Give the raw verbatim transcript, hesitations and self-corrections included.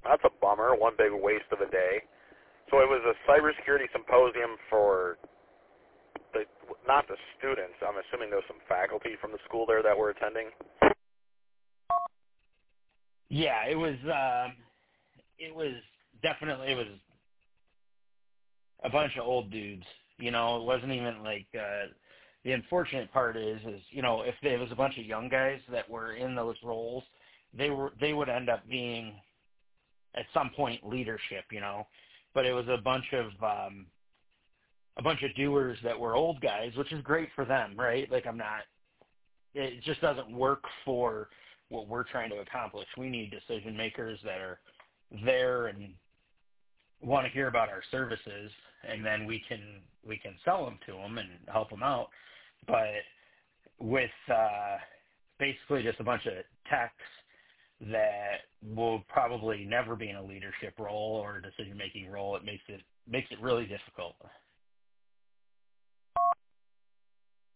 That's a bummer. One big waste of a day. So it was a cybersecurity symposium for the not the students. I'm assuming there was some faculty from the school there that were attending. Yeah, it was. Um, it was definitely it was a bunch of old dudes. You know, it wasn't even like. Uh, the unfortunate part is, is you know, if there was a bunch of young guys that were in those roles, they were they would end up being at some point leadership. You know, but it was a bunch of um, a bunch of doers that were old guys, which is great for them, right? Like I'm not. It just doesn't work for what we're trying to accomplish. We need decision makers that are there and want to hear about our services, and then we can we can sell them to them and help them out. But with uh, basically just a bunch of techs that will probably never be in a leadership role or a decision making role, it makes it makes it really difficult.